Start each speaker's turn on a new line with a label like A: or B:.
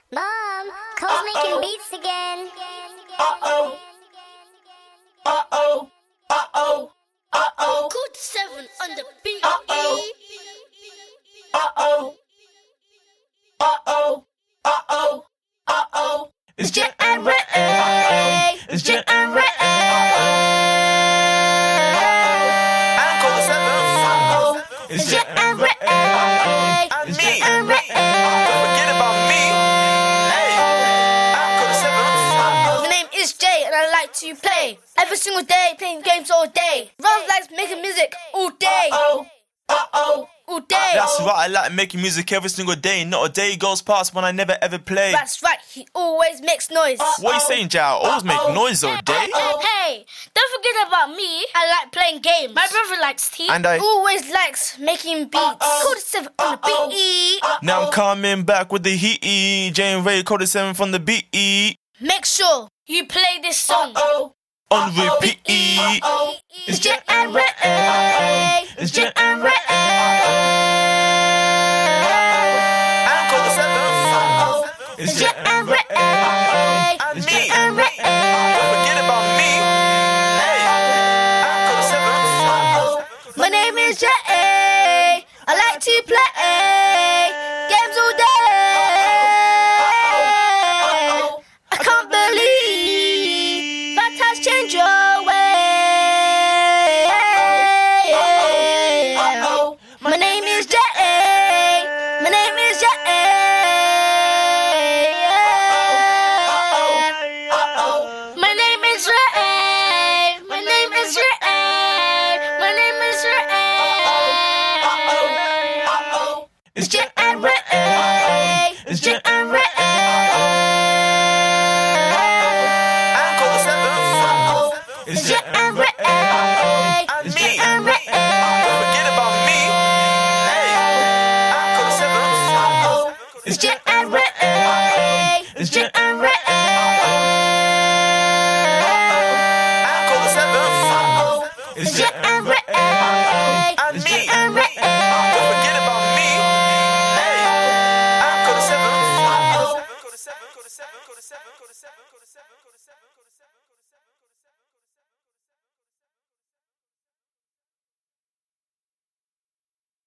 A: Mom, Cole's making beats again.
B: Uh-oh. Uh-oh. Uh-oh. Uh-oh.
C: Good 7 on the beat.
B: Uh-oh. Uh-oh. Uh-oh. Uh-oh. Uh-oh. It's Jet and Ray. It's Jet and Ray. I'm Cole 7. It's Jet and Ray. It's Jet and Ray. Don't forget about me. Hey, I'm Cole 7.
C: My name is Jay and I like to play every single day, playing games all day. Ron likes making music all day.
B: Uh-oh. Uh-oh.
C: All day.
D: That's right, I like making music every single day. Not a day goes past when I never ever play.
C: That's right, he always makes noise.
D: What are you saying, Jao? I always make noise all day.
C: Hey, don't forget about me. I like playing games. My brother likes tea.
D: And I
C: always likes making beats. Code 7 on the beat.
D: Now I'm coming back with the heat. Jay and Ray, Code 7 from the beat.
C: Make sure you play this song
D: On repeat.
C: It's Jet and Ray.
D: It's Jet and Ray.
B: I'm Cole 7.
D: It's Jet and Ray.
B: It's Jet and Ray. Don't forget about me. Hey, I'm Cole 7.
C: My name is Jay. I like to play games all day. I can't believe that has changed your way. My name is Jay. My name is Jay. My name is Ray. My name is Ray. My name is Ray.
D: It's
C: Jet and Ray.
D: It's Jet and Ray.
B: I'm Cole 7.
D: It's
C: Jet and Ray.
B: It's Jet and Ray. Don't forget about me. Hey, I'm Cole 7.
C: It's Jet and Ray.
D: It's Jet and Ray.
B: I'm Cole 7.
D: It's
C: Jet and Ray.
B: I'm
D: It's
B: me.
D: Jet and Ray.
B: Don't forget about me. Hey, I'm Cole 7.